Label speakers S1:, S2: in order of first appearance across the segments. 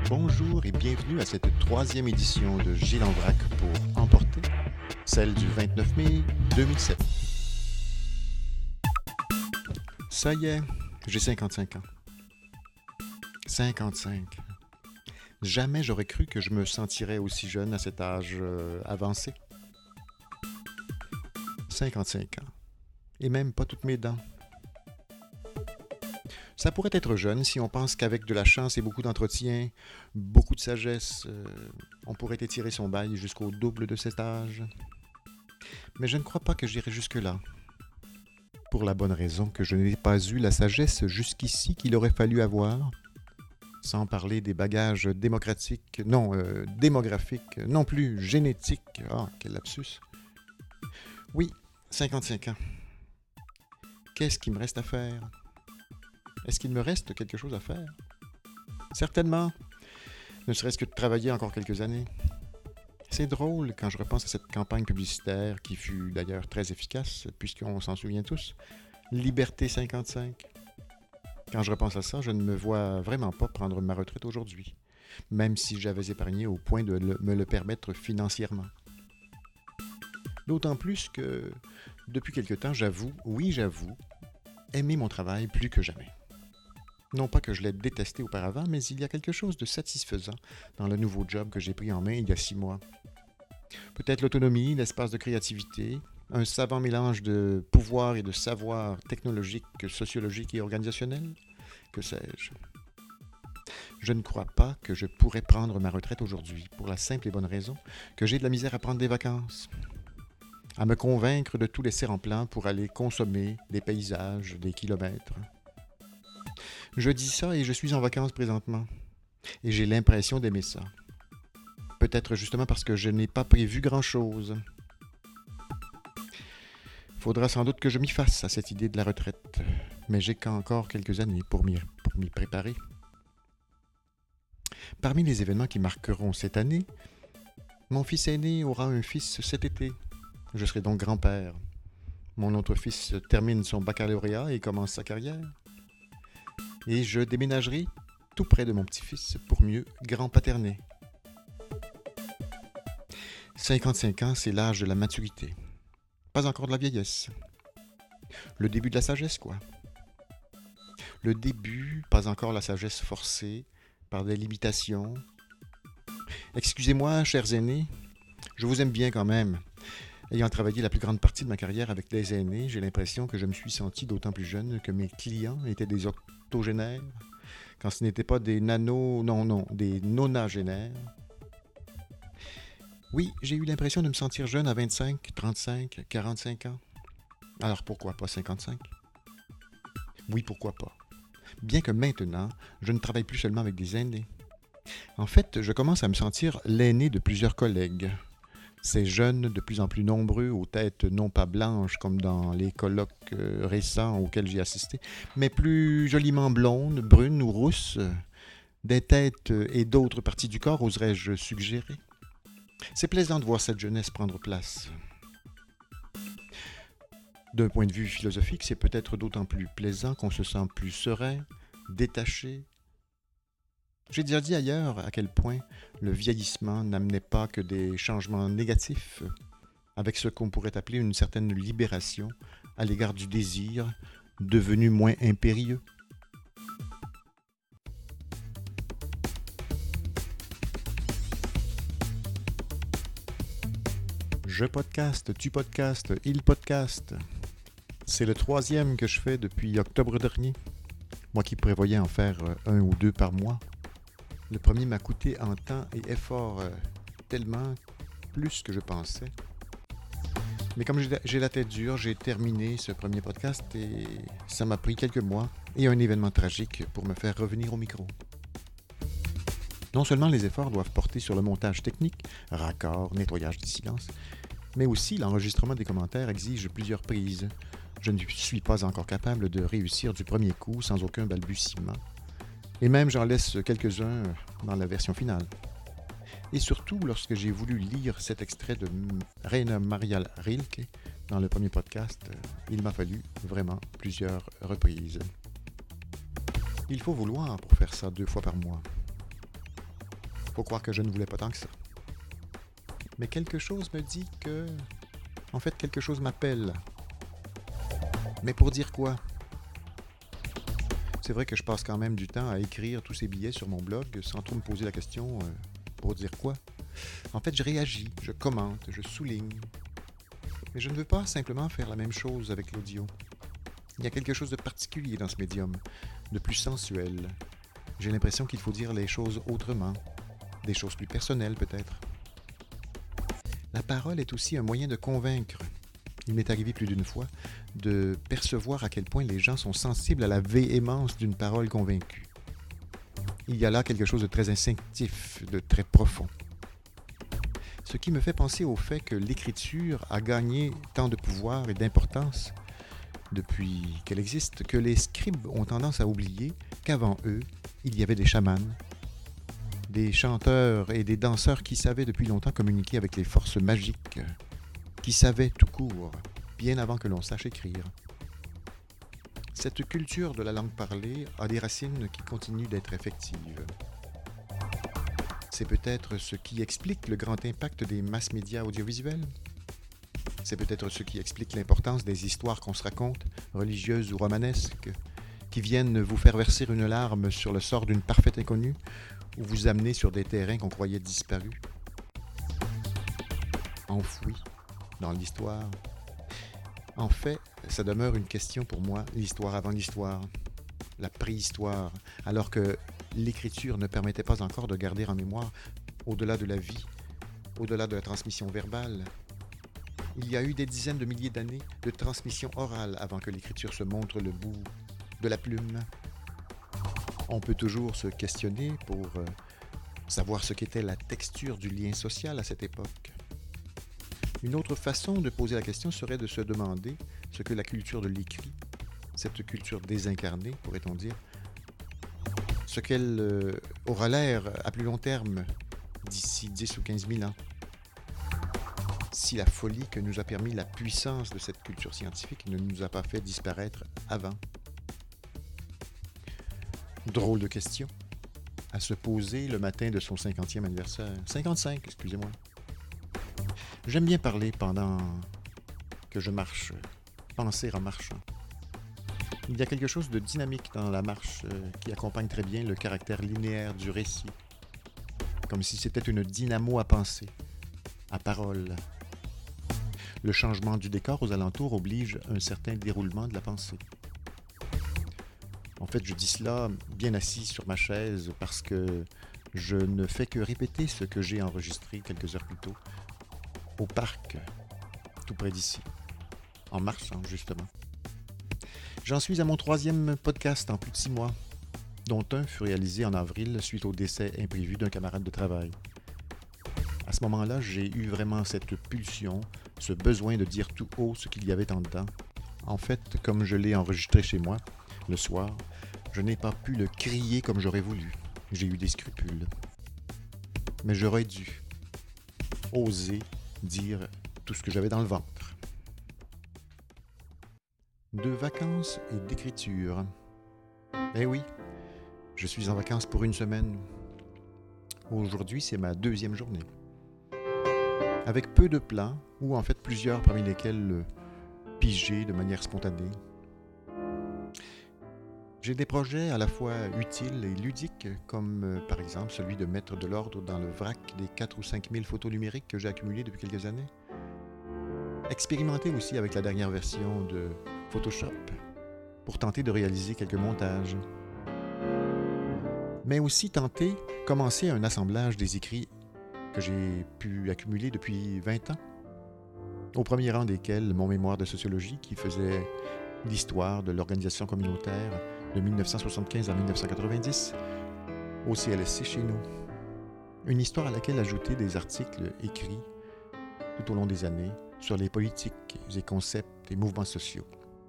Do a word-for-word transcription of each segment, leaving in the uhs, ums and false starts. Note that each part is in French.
S1: Bonjour et bienvenue à cette troisième édition de Gilles en vrac pour Emporter, celle du vingt-neuf mai deux mille sept. Ça y est, j'ai cinquante-cinq ans. cinquante-cinq. Jamais j'aurais cru que je me sentirais aussi jeune à cet âge euh, avancé. cinquante-cinq ans. Et même pas toutes mes dents. Ça pourrait être jeune si on pense qu'avec de la chance et beaucoup d'entretien, beaucoup de sagesse, euh, on pourrait étirer son bail jusqu'au double de cet âge. Mais je ne crois pas que j'irai jusque-là. Pour la bonne raison que je n'ai pas eu la sagesse jusqu'ici qu'il aurait fallu avoir, sans parler des bagages démocratiques, non, euh, démographiques, non plus génétiques. Ah, quel lapsus. Oui, cinquante-cinq ans. Qu'est-ce qu'il me reste à faire? Est-ce qu'il me reste quelque chose à faire? Certainement, ne serait-ce que de travailler encore quelques années. C'est drôle quand je repense à cette campagne publicitaire qui fut d'ailleurs très efficace, puisqu'on s'en souvient tous. Liberté cinquante-cinq. Quand je repense à ça, je ne me vois vraiment pas prendre ma retraite aujourd'hui, même si j'avais épargné au point de le- me le permettre financièrement. D'autant plus que, depuis quelque temps, j'avoue, oui j'avoue, aimer mon travail plus que jamais. Non pas que je l'ai détesté auparavant, mais il y a quelque chose de satisfaisant dans le nouveau job que j'ai pris en main il y a six mois. Peut-être l'autonomie, l'espace de créativité, un savant mélange de pouvoir et de savoir technologique, sociologique et organisationnel, que sais-je. Je ne crois pas que je pourrais prendre ma retraite aujourd'hui, pour la simple et bonne raison que j'ai de la misère à prendre des vacances, à me convaincre de tout laisser en plan pour aller consommer des paysages, des kilomètres. Je dis ça et je suis en vacances présentement, et j'ai l'impression d'aimer ça. Peut-être justement parce que je n'ai pas prévu grand-chose. Faudra sans doute que je m'y fasse à cette idée de la retraite, mais j'ai qu'encore quelques années pour m'y, pour m'y préparer. Parmi les événements qui marqueront cette année, mon fils aîné aura un fils cet été. Je serai donc grand-père. Mon autre fils termine son baccalauréat et commence sa carrière. Et je déménagerai tout près de mon petit-fils pour mieux grand-paterner. cinquante-cinq ans, c'est l'âge de la maturité. Pas encore de la vieillesse. Le début de la sagesse, quoi. Le début, pas encore la sagesse forcée par des limitations. Excusez-moi, chers aînés, je vous aime bien quand même. Ayant travaillé la plus grande partie de ma carrière avec des aînés, j'ai l'impression que je me suis senti d'autant plus jeune que mes clients étaient des octogénaires, quand ce n'était pas des nano... non, non, des nonagénaires. Oui, j'ai eu l'impression de me sentir jeune à vingt-cinq, trente-cinq, quarante-cinq ans. Alors pourquoi pas cinquante-cinq? Oui, pourquoi pas. Bien que maintenant, je ne travaille plus seulement avec des aînés. En fait, je commence à me sentir l'aîné de plusieurs collègues. Ces jeunes, de plus en plus nombreux, aux têtes non pas blanches comme dans les colloques euh, récents auxquels j'ai assisté, mais plus joliment blondes, brunes ou rousses, des têtes et d'autres parties du corps, oserais-je suggérer. C'est plaisant de voir cette jeunesse prendre place. D'un point de vue philosophique, c'est peut-être d'autant plus plaisant qu'on se sent plus serein, détaché. J'ai déjà dit ailleurs à quel point le vieillissement n'amenait pas que des changements négatifs, avec ce qu'on pourrait appeler une certaine libération à l'égard du désir, devenu moins impérieux. Je podcast, tu podcastes, il podcast. C'est le troisième que je fais depuis octobre dernier. Moi qui prévoyais en faire un ou deux par mois. Le premier m'a coûté en temps et effort euh, tellement plus que je pensais. Mais comme j'ai la tête dure, j'ai terminé ce premier podcast et ça m'a pris quelques mois et un événement tragique pour me faire revenir au micro. Non seulement les efforts doivent porter sur le montage technique, raccord, nettoyage des silences, mais aussi l'enregistrement des commentaires exige plusieurs prises. Je ne suis pas encore capable de réussir du premier coup sans aucun balbutiement. Et même j'en laisse quelques-uns dans la version finale. Et surtout, lorsque j'ai voulu lire cet extrait de Rainer Maria Rilke dans le premier podcast, il m'a fallu vraiment plusieurs reprises. Il faut vouloir pour faire ça deux fois par mois. Faut croire que je ne voulais pas tant que ça. Mais quelque chose me dit que... En fait, quelque chose m'appelle. Mais pour dire quoi? C'est vrai que je passe quand même du temps à écrire tous ces billets sur mon blog sans trop me poser la question euh, pour dire quoi. En fait, je réagis, je commente, je souligne. Mais je ne veux pas simplement faire la même chose avec l'audio. Il y a quelque chose de particulier dans ce médium, de plus sensuel. J'ai l'impression qu'il faut dire les choses autrement, des choses plus personnelles peut-être. La parole est aussi un moyen de convaincre. Il m'est arrivé plus d'une fois de percevoir à quel point les gens sont sensibles à la véhémence d'une parole convaincue. Il y a là quelque chose de très instinctif, de très profond. Ce qui me fait penser au fait que l'écriture a gagné tant de pouvoir et d'importance depuis qu'elle existe, que les scribes ont tendance à oublier qu'avant eux, il y avait des chamans, des chanteurs et des danseurs qui savaient depuis longtemps communiquer avec les forces magiques, qui savaient tout court, bien avant que l'on sache écrire. Cette culture de la langue parlée a des racines qui continuent d'être effectives. C'est peut-être ce qui explique le grand impact des mass médias audiovisuels. C'est peut-être ce qui explique l'importance des histoires qu'on se raconte, religieuses ou romanesques, qui viennent vous faire verser une larme sur le sort d'une parfaite inconnue ou vous amener sur des terrains qu'on croyait disparus, enfouis dans l'histoire. En fait, ça demeure une question pour moi, l'histoire avant l'histoire, la préhistoire, alors que l'écriture ne permettait pas encore de garder en mémoire, au-delà de la vie, au-delà de la transmission verbale. Il y a eu des dizaines de milliers d'années de transmission orale avant que l'écriture se montre le bout de la plume. On peut toujours se questionner pour euh, savoir ce qu'était la texture du lien social à cette époque. Une autre façon de poser la question serait de se demander ce que la culture de l'écrit, cette culture désincarnée, pourrait-on dire, ce qu'elle euh, aura l'air à plus long terme d'ici dix ou quinze mille ans. Si la folie que nous a permis la puissance de cette culture scientifique ne nous a pas fait disparaître avant. Drôle de question à se poser le matin de son cinquantième anniversaire. cinquante-cinq, excusez-moi. J'aime bien parler pendant que je marche, penser en marchant. Il y a quelque chose de dynamique dans la marche euh, qui accompagne très bien le caractère linéaire du récit, comme si c'était une dynamo à penser, à parole. Le changement du décor aux alentours oblige un certain déroulement de la pensée. En fait, je dis cela bien assis sur ma chaise parce que je ne fais que répéter ce que j'ai enregistré quelques heures plus tôt, au parc, tout près d'ici, en marchant justement. J'en suis à mon troisième podcast en plus de six mois, dont un fut réalisé en avril suite au décès imprévu d'un camarade de travail. À ce moment-là, j'ai eu vraiment cette pulsion, ce besoin de dire tout haut ce qu'il y avait en dedans. En fait, comme je l'ai enregistré chez moi, le soir, je n'ai pas pu le crier comme j'aurais voulu. J'ai eu des scrupules. Mais j'aurais dû oser dire tout ce que j'avais dans le ventre. De vacances et d'écriture. Eh oui, je suis en vacances pour une semaine. Aujourd'hui, c'est ma deuxième journée. Avec peu de plans, ou en fait plusieurs parmi lesquels euh, pigés de manière spontanée. J'ai des projets à la fois utiles et ludiques, comme euh, par exemple celui de mettre de l'ordre dans le vrac des quatre ou cinq mille photos numériques que j'ai accumulées depuis quelques années. Expérimenter aussi avec la dernière version de Photoshop, pour tenter de réaliser quelques montages. Mais aussi tenter, commencer un assemblage des écrits que j'ai pu accumuler depuis vingt ans, au premier rang desquels mon mémoire de sociologie qui faisait l'histoire de l'organisation communautaire de mille neuf cent soixante-quinze à mille neuf cent quatre-vingt-dix au C L S C chez nous. Une histoire à laquelle ajouter des articles écrits tout au long des années sur les politiques et concepts et mouvements sociaux.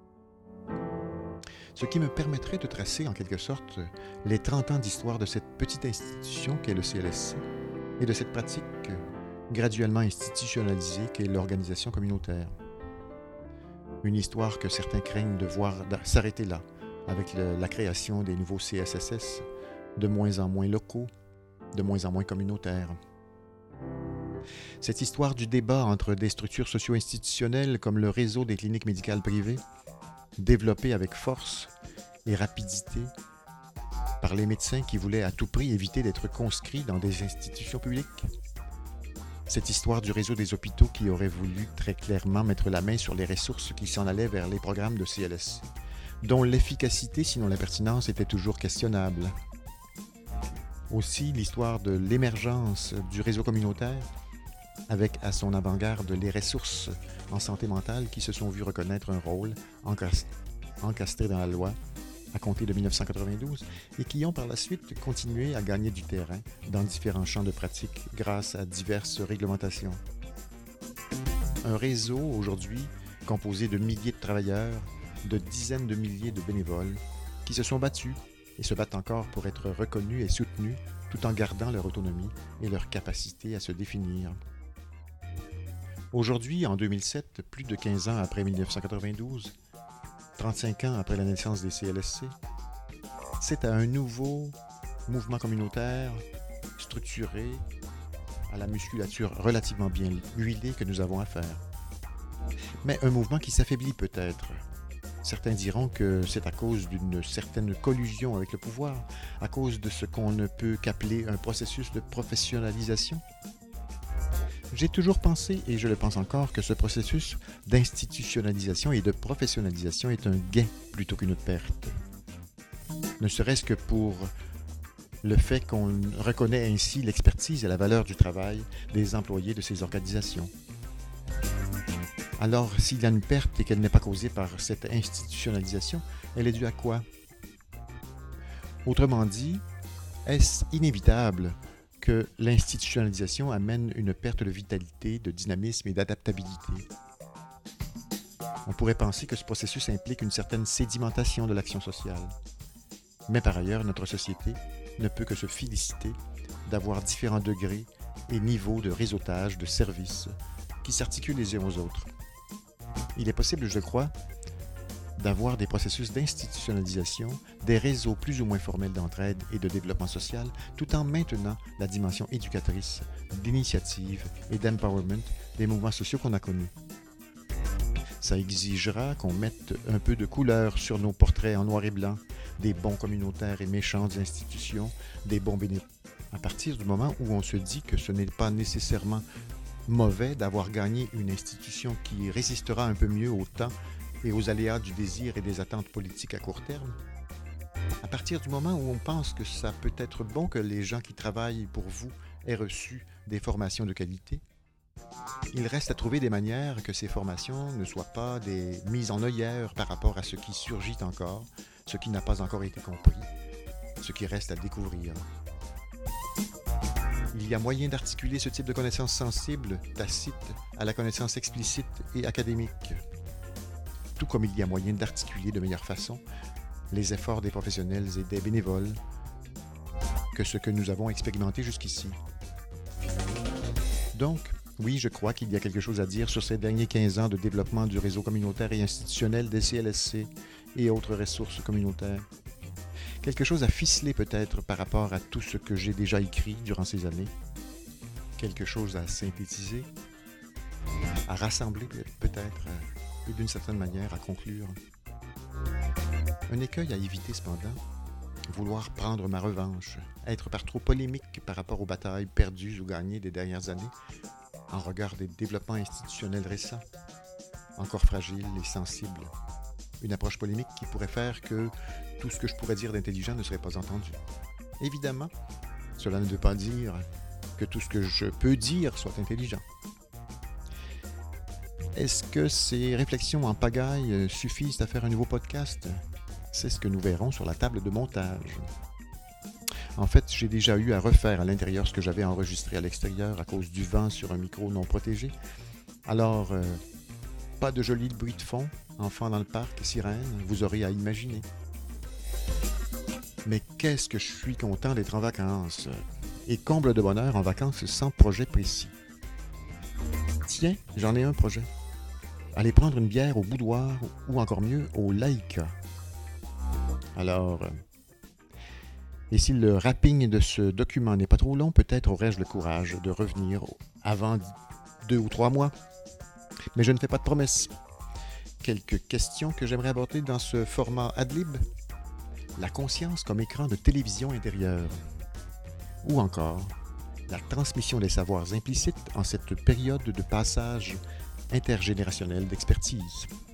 S1: Ce qui me permettrait de tracer en quelque sorte les trente ans d'histoire de cette petite institution qu'est le C L S C et de cette pratique graduellement institutionnalisée qu'est l'organisation communautaire. Une histoire que certains craignent de voir s'arrêter là, avec le, la création des nouveaux C S S S, de moins en moins locaux, de moins en moins communautaire. Cette histoire du débat entre des structures socio-institutionnelles comme le réseau des cliniques médicales privées, développé avec force et rapidité par les médecins qui voulaient à tout prix éviter d'être conscrits dans des institutions publiques. Cette histoire du réseau des hôpitaux qui aurait voulu très clairement mettre la main sur les ressources qui s'en allaient vers les programmes de C L S C, dont l'efficacité, sinon la pertinence, était toujours questionnable. Aussi l'histoire de l'émergence du réseau communautaire, avec à son avant-garde les ressources en santé mentale qui se sont vues reconnaître un rôle encastré dans la loi à compter de dix-neuf cent quatre-vingt-douze et qui ont par la suite continué à gagner du terrain dans différents champs de pratique grâce à diverses réglementations. Un réseau aujourd'hui composé de milliers de travailleurs, de dizaines de milliers de bénévoles qui se sont battus et se battent encore pour être reconnus et soutenus tout en gardant leur autonomie et leur capacité à se définir. Aujourd'hui, en deux mille sept, plus de quinze ans après dix-neuf cent quatre-vingt-douze, trente-cinq ans après la naissance des C L S C, c'est à un nouveau mouvement communautaire, structuré, à la musculature relativement bien huilée que nous avons affaire. Mais un mouvement qui s'affaiblit peut-être. Certains diront que c'est à cause d'une certaine collusion avec le pouvoir, à cause de ce qu'on ne peut qu'appeler un processus de professionnalisation. J'ai toujours pensé, et je le pense encore, que ce processus d'institutionnalisation et de professionnalisation est un gain plutôt qu'une perte. Ne serait-ce que pour le fait qu'on reconnaît ainsi l'expertise et la valeur du travail des employés de ces organisations. Alors, s'il y a une perte et qu'elle n'est pas causée par cette institutionnalisation, elle est due à quoi? Autrement dit, est-ce inévitable que l'institutionnalisation amène une perte de vitalité, de dynamisme et d'adaptabilité? On pourrait penser que ce processus implique une certaine sédimentation de l'action sociale. Mais par ailleurs, notre société ne peut que se féliciter d'avoir différents degrés et niveaux de réseautage de services qui s'articulent les uns aux autres. Il est possible, je crois, d'avoir des processus d'institutionnalisation, des réseaux plus ou moins formels d'entraide et de développement social, tout en maintenant la dimension éducatrice, d'initiative et d'empowerment des mouvements sociaux qu'on a connus. Ça exigera qu'on mette un peu de couleur sur nos portraits en noir et blanc, des bons communautaires et méchantes institutions, des bons bénévoles. À partir du moment où on se dit que ce n'est pas nécessairement mauvais d'avoir gagné une institution qui résistera un peu mieux au temps et aux aléas du désir et des attentes politiques à court terme, à partir du moment où on pense que ça peut être bon que les gens qui travaillent pour vous aient reçu des formations de qualité, il reste à trouver des manières que ces formations ne soient pas des mises en œillères par rapport à ce qui surgit encore, ce qui n'a pas encore été compris, ce qui reste à découvrir. Il y a moyen d'articuler ce type de connaissances sensibles, tacites, à la connaissance explicite et académique. Tout comme il y a moyen d'articuler de meilleure façon les efforts des professionnels et des bénévoles que ce que nous avons expérimenté jusqu'ici. Donc, oui, je crois qu'il y a quelque chose à dire sur ces derniers quinze ans de développement du réseau communautaire et institutionnel des C L S C et autres ressources communautaires. Quelque chose à ficeler peut-être par rapport à tout ce que j'ai déjà écrit durant ces années. Quelque chose à synthétiser, à rassembler peut-être et d'une certaine manière à conclure. Un écueil à éviter cependant, vouloir prendre ma revanche, être par trop polémique par rapport aux batailles perdues ou gagnées des dernières années, en regard des développements institutionnels récents, encore fragiles et sensibles. Une approche polémique qui pourrait faire que tout ce que je pourrais dire d'intelligent ne serait pas entendu. Évidemment, cela ne veut pas dire que tout ce que je peux dire soit intelligent. Est-ce que ces réflexions en pagaille suffisent à faire un nouveau podcast? C'est ce que nous verrons sur la table de montage. En fait, j'ai déjà eu à refaire à l'intérieur ce que j'avais enregistré à l'extérieur à cause du vent sur un micro non protégé. Alors, euh, pas de joli bruit de fond, enfant dans le parc, sirène, vous aurez à imaginer. Mais qu'est-ce que je suis content d'être en vacances, et comble de bonheur en vacances sans projet précis. Tiens, j'en ai un projet. Aller prendre une bière au boudoir, ou encore mieux, au Laïka. Alors, Et si le wrapping de ce document n'est pas trop long, peut-être aurais-je le courage de revenir avant deux ou trois mois. Mais je ne fais pas de promesses. Quelques questions que j'aimerais aborder dans ce format Adlib. La conscience comme écran de télévision intérieure. Ou encore, la transmission des savoirs implicites en cette période de passage intergénérationnel d'expertise.